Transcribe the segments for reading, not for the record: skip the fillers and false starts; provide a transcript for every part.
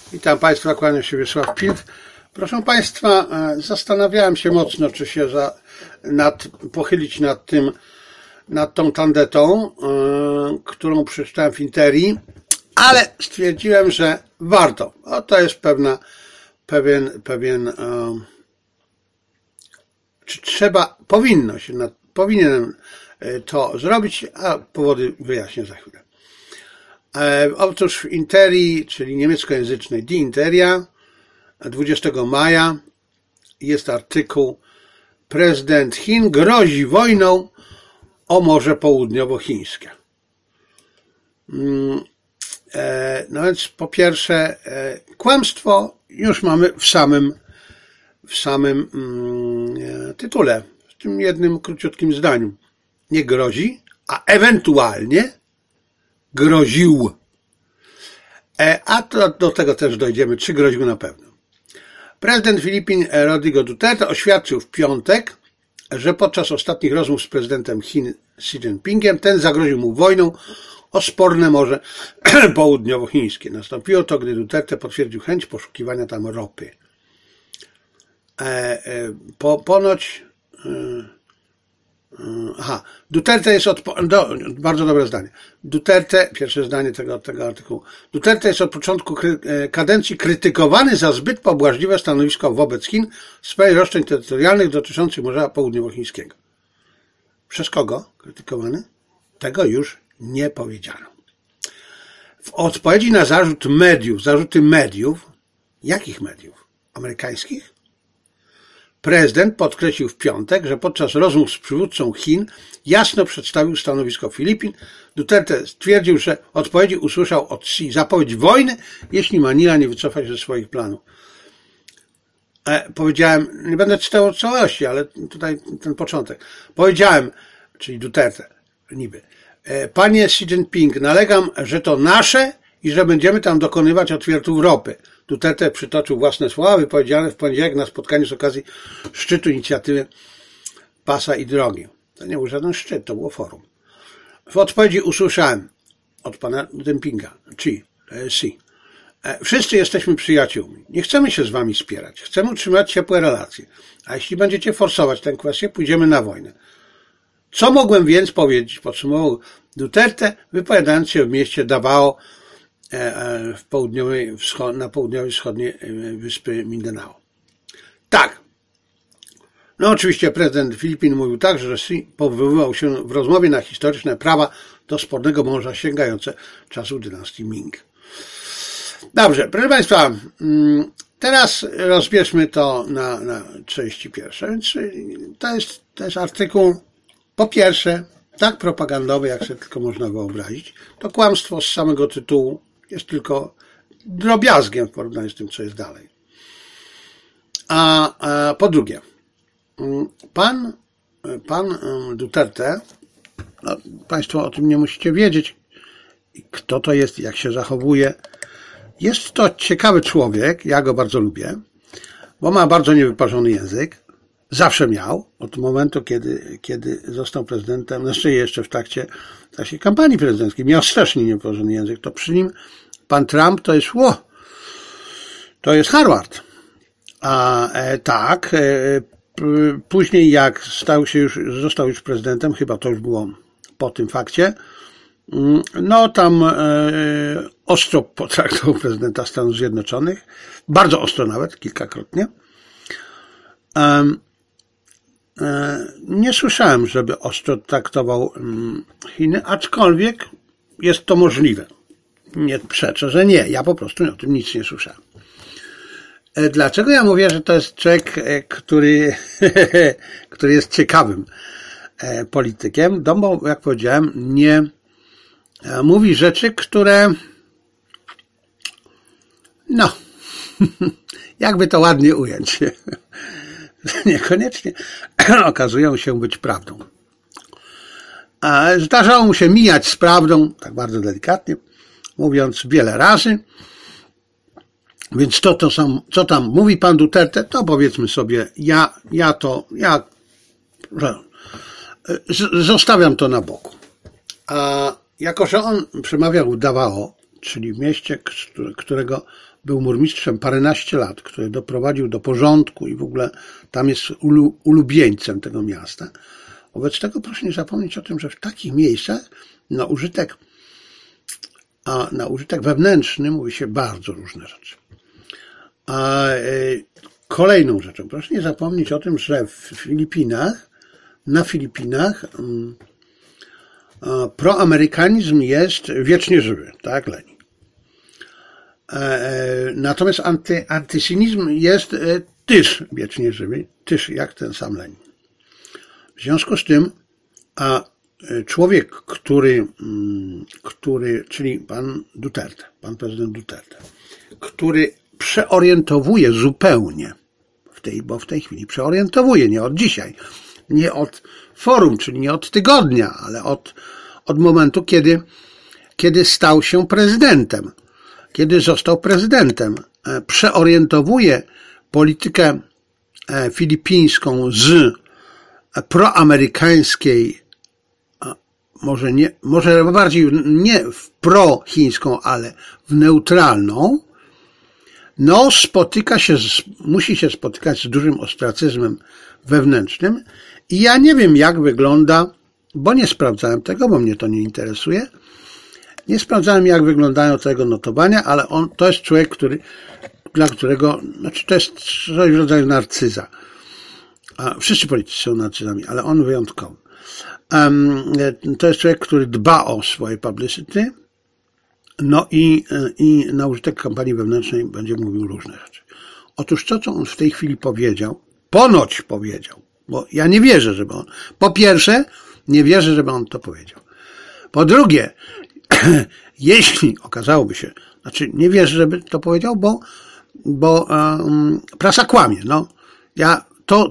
Witam Państwa, kłania się Wiesław Pild. Proszę Państwa, zastanawiałem się mocno, czy się pochylić nad tą tandetą, którą przeczytałem w Interii, ale stwierdziłem, że warto. To jest powinienem to zrobić, a powody wyjaśnię za chwilę. Otóż w Interii, czyli niemieckojęzycznej Die Interia, 20 maja jest artykuł: prezydent Chin grozi wojną o Morze Południowochińskie. No więc po pierwsze, kłamstwo już mamy w samym tytule, w tym jednym króciutkim zdaniu. Nie grozi, a ewentualnie groził. A do tego też dojdziemy, czy groził na pewno. Prezydent Filipin Rodrigo Duterte oświadczył w piątek, że podczas ostatnich rozmów z prezydentem Chin Xi Jinpingiem ten zagroził mu wojną o sporne Morze Południowochińskie. Nastąpiło to, gdy Duterte potwierdził chęć poszukiwania tam ropy. Duterte jest bardzo dobre zdanie. Duterte, pierwsze zdanie tego artykułu. Duterte jest od początku kadencji krytykowany za zbyt pobłażliwe stanowisko wobec Chin w sprawie roszczeń terytorialnych dotyczących Morza Południowochińskiego. Przez kogo krytykowany? Tego już nie powiedziano. W odpowiedzi na zarzuty mediów, jakich mediów? Amerykańskich? Prezydent podkreślił w piątek, że podczas rozmów z przywódcą Chin jasno przedstawił stanowisko Filipin. Duterte stwierdził, że odpowiedzi usłyszał od Xi zapowiedź wojny, jeśli Manila nie wycofa się ze swoich planów. Powiedziałem, nie będę czytał całości, ale tutaj ten początek. Powiedziałem, czyli Duterte, niby: panie Xi Jinping, nalegam, że to nasze i że będziemy tam dokonywać otwiertów ropy. Duterte przytoczył własne słowa wypowiedziane w poniedziałek na spotkaniu z okazji szczytu inicjatywy Pasa i Drogi. To nie był żaden szczyt, to było forum. W odpowiedzi usłyszałem od pana Jinpinga, Xi: wszyscy jesteśmy przyjaciółmi. Nie chcemy się z wami spierać. Chcemy utrzymać ciepłe relacje. A jeśli będziecie forsować tę kwestię, pójdziemy na wojnę. Co mogłem więc powiedzieć? Podsumował Duterte, wypowiadając się w mieście Davao na południowej wschodniej wyspy Mindanao. Tak. No oczywiście prezydent Filipin mówił także, że Xi powoływał się w rozmowie na historyczne prawa do spornego morza sięgające czasów dynastii Ming. Dobrze, proszę Państwa, teraz rozbierzmy to na części pierwsze. Więc to jest artykuł, po pierwsze, tak propagandowy, jak sobie tylko można wyobrazić. To kłamstwo z samego tytułu jest tylko drobiazgiem w porównaniu z tym, co jest dalej. A po drugie, pan Duterte, no, Państwo o tym nie musicie wiedzieć, kto to jest, jak się zachowuje. Jest to ciekawy człowiek, ja go bardzo lubię, bo ma bardzo niewyparzony język. Zawsze miał, od momentu, kiedy został prezydentem, znaczy jeszcze w trakcie kampanii prezydenckiej, miał strasznie niewyparzony język. To przy nim pan Trump to jest Harvard. Później jak został już prezydentem, chyba to już było po tym fakcie, no tam ostro potraktował prezydenta Stanów Zjednoczonych, bardzo ostro nawet, kilkakrotnie. Nie słyszałem, żeby ostro traktował Chiny, aczkolwiek jest to możliwe. Nie przeczę, że nie. Ja po prostu o tym nic nie słyszałem. Dlaczego ja mówię, że to jest człowiek, który jest ciekawym politykiem? Bo, jak powiedziałem, nie mówi rzeczy, które no, jakby to ładnie ująć, niekoniecznie okazują się być prawdą. Zdarzało mu się mijać z prawdą, tak bardzo delikatnie, mówiąc wiele razy. Więc co tam mówi pan Duterte, to powiedzmy sobie, zostawiam to na boku. A jako że on przemawiał w Davao, czyli w mieście, którego był burmistrzem paręnaście lat, który doprowadził do porządku i w ogóle tam jest ulubieńcem tego miasta. Wobec tego proszę nie zapomnieć o tym, że w takich miejscach na użytek wewnętrzny mówi się bardzo różne rzeczy. A kolejną rzeczą, proszę nie zapomnieć o tym, że na Filipinach proamerykanizm jest wiecznie żywy, tak jak Lenin. Natomiast antysynizm jest też wiecznie żywy, też jak ten sam Lenin. W związku z tym człowiek, czyli pan prezydent Duterte, który przeorientowuje zupełnie bo w tej chwili przeorientowuje, nie od dzisiaj, nie od forum, czyli nie od tygodnia, ale od momentu, kiedy stał się prezydentem, kiedy został prezydentem, przeorientowuje politykę filipińską z proamerykańskiej, może bardziej nie w prochińską, ale w neutralną, musi się spotykać z dużym ostracyzmem wewnętrznym i ja nie wiem, jak wygląda, bo nie sprawdzałem tego, bo mnie to nie interesuje. Nie sprawdzałem, jak wyglądają tego notowania, ale to jest człowiek, dla którego, to jest coś w rodzaju narcyza. Wszyscy politycy są narcyzami, ale on wyjątkowy. To jest człowiek, który dba o swoje publicity, i na użytek kampanii wewnętrznej będzie mówił różne rzeczy. Otóż to, co on w tej chwili ponoć powiedział, bo ja nie wierzę, żeby on, po pierwsze, nie wierzę, żeby on to powiedział. Po drugie, jeśli okazałoby się, nie wierzę, żeby to powiedział, bo prasa kłamie. Ja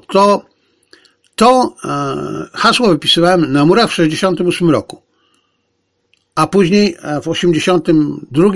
to hasło wypisywałem na murach w 1968 roku, a później w 1982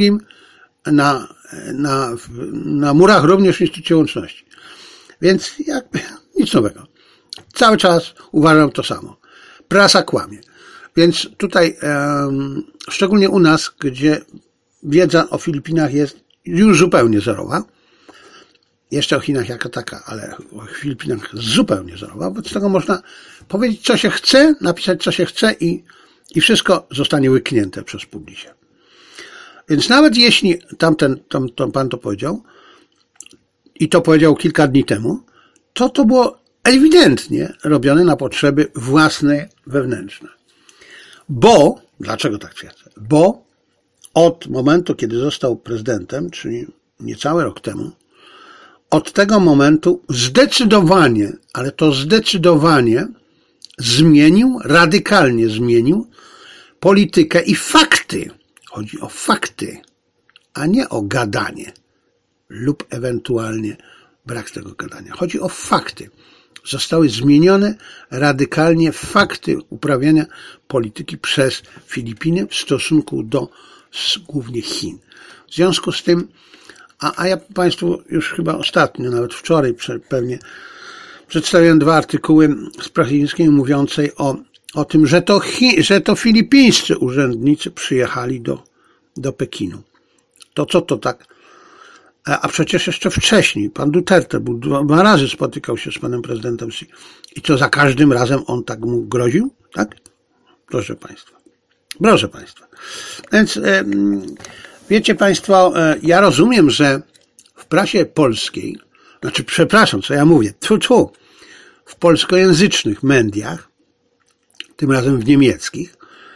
na murach również w Instytucie Łączności. Więc nic nowego. Cały czas uważam to samo. Prasa kłamie. Więc tutaj, szczególnie u nas, gdzie wiedza o Filipinach jest już zupełnie zerowa, jeszcze o Chinach jako taka, ale o Filipinach zupełnie zerowa, wobec tego można powiedzieć, co się chce, napisać, co się chce i wszystko zostanie łyknięte przez publiczność. Więc nawet jeśli pan to powiedział, i to powiedział kilka dni temu, to było ewidentnie robione na potrzeby własne, wewnętrzne. Dlaczego tak twierdzę? Bo od momentu, kiedy został prezydentem, czyli niecały rok temu, od tego momentu zdecydowanie, ale to zdecydowanie radykalnie zmienił politykę i fakty. Chodzi o fakty, a nie o gadanie lub ewentualnie brak tego gadania. Chodzi o fakty. Zostały zmienione radykalnie fakty uprawiania polityki przez Filipiny w stosunku do głównie Chin. W związku z tym, a ja Państwu już chyba ostatnio, nawet wczoraj pewnie przedstawiłem 2 artykuły z prasy chińskiej mówiącej o tym, że to filipińscy urzędnicy przyjechali do Pekinu. To co to tak? A przecież jeszcze wcześniej pan Duterte był 2 razy spotykał się z panem prezydentem Xi. I co za każdym razem on tak mu groził? Tak? Proszę Państwa. Więc wiecie Państwo, ja rozumiem, że w prasie polskiej, przepraszam, co ja mówię, w polskojęzycznych mediach, tym razem w niemieckich,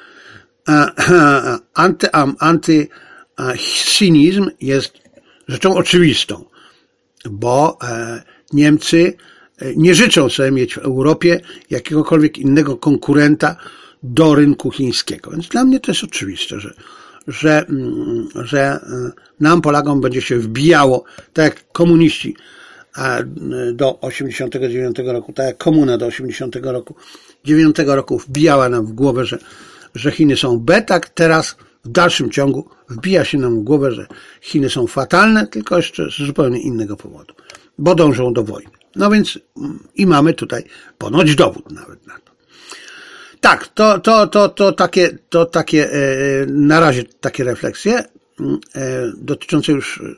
antysynizm jest rzeczą oczywistą, bo Niemcy nie życzą sobie mieć w Europie jakiegokolwiek innego konkurenta do rynku chińskiego. Więc dla mnie to jest oczywiste, że nam, Polakom, będzie się wbijało, tak jak komuniści do 89 roku, tak jak komuna do 89 roku wbijała nam w głowę, że Chiny są B, tak teraz w dalszym ciągu wbija się nam w głowę, że Chiny są fatalne, tylko jeszcze z zupełnie innego powodu, bo dążą do wojny. No więc i mamy tutaj ponoć dowód nawet na to. Tak, to takie na razie takie refleksje. dotyczące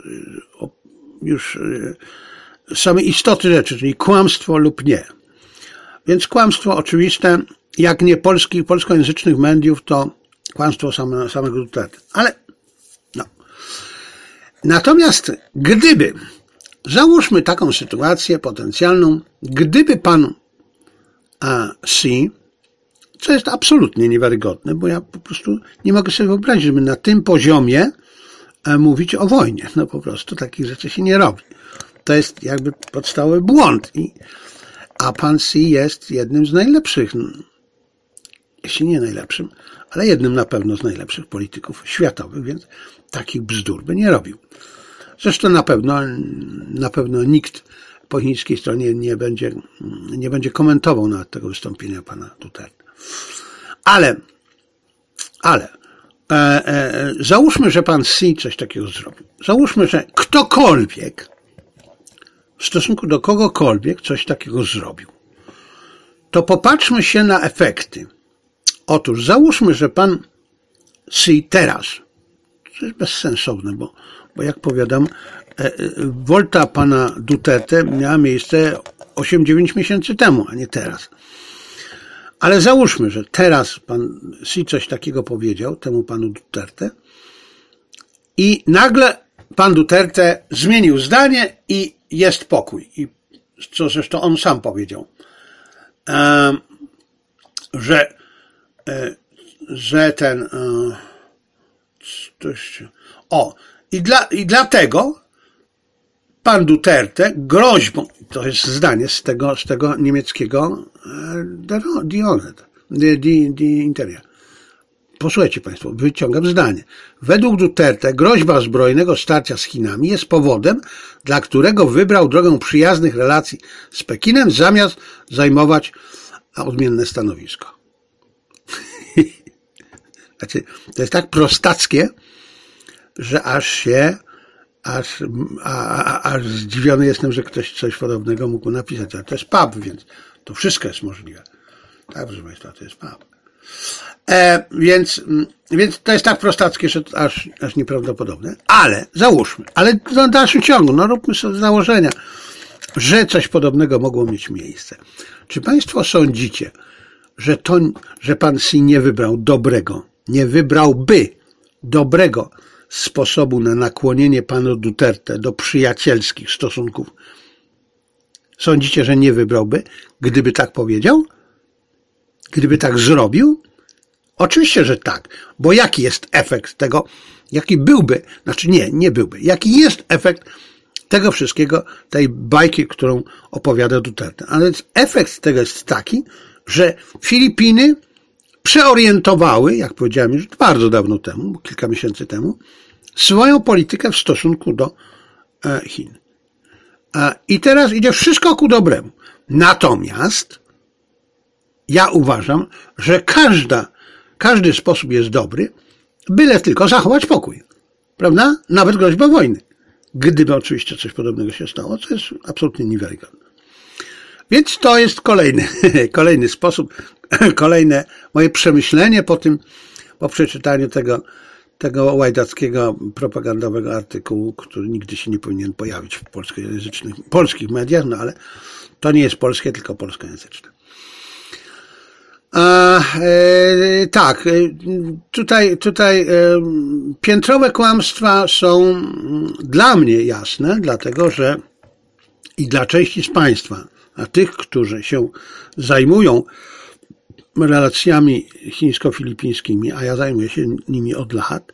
już samej istoty rzeczy, czyli kłamstwo lub nie. Więc kłamstwo oczywiste, jak nie polskojęzycznych mediów, to kłamstwo samego Duterte. Ale no. Natomiast gdyby, załóżmy taką sytuację potencjalną, gdyby pan Xi, co jest absolutnie niewiarygodne, bo ja po prostu nie mogę sobie wyobrazić, żeby na tym poziomie mówić o wojnie. No po prostu takich rzeczy się nie robi. To jest jakby podstawowy błąd. A pan Xi jest jednym z najlepszych, jeśli nie najlepszym, ale jednym na pewno z najlepszych polityków światowych, więc takich bzdur by nie robił. Zresztą na pewno nikt po chińskiej stronie nie będzie komentował nawet tego wystąpienia pana Duterte. Ale załóżmy, że pan Xi coś takiego zrobił. Załóżmy, że ktokolwiek w stosunku do kogokolwiek coś takiego zrobił. To popatrzmy się na efekty. Otóż załóżmy, że pan Xi teraz, to jest bezsensowne, bo jak powiadam, wolta pana Duterte miała miejsce 8-9 miesięcy temu, a nie teraz. Ale załóżmy, że teraz pan Xi coś takiego powiedział temu panu Duterte i nagle pan Duterte zmienił zdanie i jest pokój. I co zresztą on sam powiedział, że ten i dlatego pan Duterte groźbą, to jest zdanie z tego niemieckiego Die Interia. Posłuchajcie państwo, wyciągam zdanie. Według Duterte groźba zbrojnego starcia z Chinami jest powodem, dla którego wybrał drogę przyjaznych relacji z Pekinem, zamiast zajmować odmienne stanowisko. Znaczy, to jest tak prostackie, że aż zdziwiony jestem, że ktoś coś podobnego mógł napisać. Ale to jest pub, więc to wszystko jest możliwe. Tak, proszę państwa, to jest pub. Więc to jest tak prostackie, że to aż nieprawdopodobne. Ale załóżmy, ale w dalszym ciągu, no róbmy sobie założenia, że coś podobnego mogło mieć miejsce. Czy państwo sądzicie, że pan Xi nie wybrałby dobrego sposobu na nakłonienie pana Duterte do przyjacielskich stosunków? Sądzicie, że nie wybrałby, gdyby tak powiedział? Gdyby tak zrobił? Oczywiście, że tak, bo jaki jest efekt tego, jaki byłby, znaczy nie byłby, jaki jest efekt tego wszystkiego, tej bajki, którą opowiada Duterte. Ale efekt tego jest taki, że Filipiny przeorientowały, jak powiedziałem już bardzo dawno temu, kilka miesięcy temu, swoją politykę w stosunku do Chin. I teraz idzie wszystko ku dobremu. Natomiast ja uważam, że każdy sposób jest dobry, byle tylko zachować pokój. Prawda? Nawet groźba wojny. Gdyby oczywiście coś podobnego się stało, co jest absolutnie niewiarygodne. Więc to jest kolejny sposób, kolejne moje przemyślenie po przeczytaniu tego łajdackiego propagandowego artykułu, który nigdy się nie powinien pojawić w polskich mediach, no ale to nie jest polskie, tylko polskojęzyczne. Tak, tutaj piętrowe kłamstwa są dla mnie jasne, dlatego że i dla części z państwa, a tych, którzy się zajmują relacjami chińsko-filipińskimi, a ja zajmuję się nimi od lat,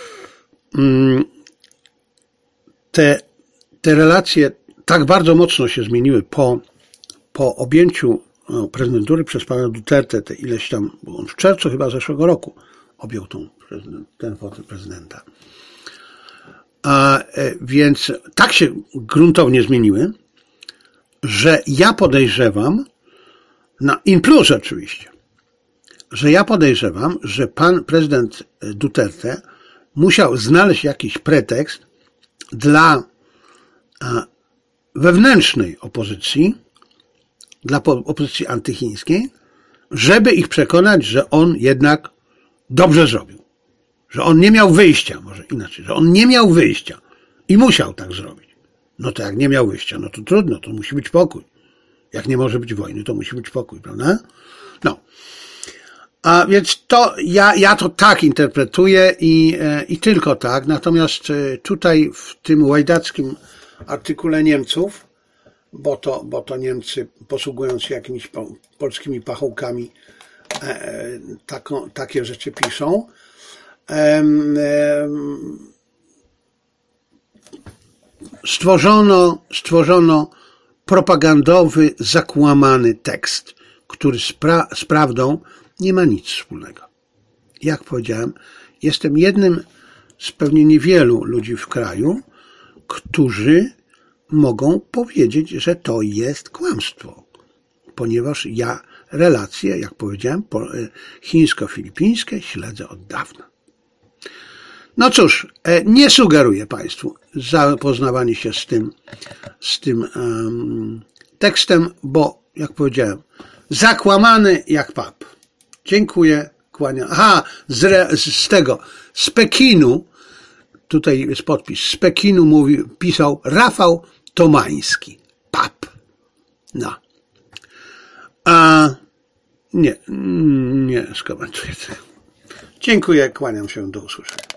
te relacje tak bardzo mocno się zmieniły po objęciu prezydentury przez pana Duterte, te ileś tam, bo on w czerwcu chyba zeszłego roku objął ten fotel prezydenta. Więc tak się gruntownie zmieniły, że ja podejrzewam, in plus oczywiście, że ja podejrzewam, że pan prezydent Duterte musiał znaleźć jakiś pretekst dla wewnętrznej opozycji, dla opozycji antychińskiej, żeby ich przekonać, że on jednak dobrze zrobił. że on nie miał wyjścia, może inaczej, że on nie miał wyjścia i musiał tak zrobić. No to jak nie miał wyjścia, no to trudno, to musi być pokój. Jak nie może być wojny, to musi być pokój, prawda? No. A więc to, ja to tak interpretuję i tylko tak. Natomiast tutaj w tym łajdackim artykule Niemców, bo to Niemcy, posługując się jakimiś polskimi pachołkami, takie rzeczy piszą, stworzono propagandowy, zakłamany tekst, który z prawdą nie ma nic wspólnego. Jak powiedziałem, jestem jednym z pewnie niewielu ludzi w kraju, którzy mogą powiedzieć, że to jest kłamstwo, ponieważ ja relacje, jak powiedziałem, chińsko-filipińskie śledzę od dawna. No cóż, nie sugeruję Państwu zapoznawanie się z tym tekstem, bo, jak powiedziałem, zakłamany jak pap. Dziękuję, kłaniam. Aha, z Pekinu, tutaj jest podpis, z Pekinu pisał Rafał Tomański, pap. No. Nie skomentuję tego. Dziękuję, kłaniam się, do usłyszenia.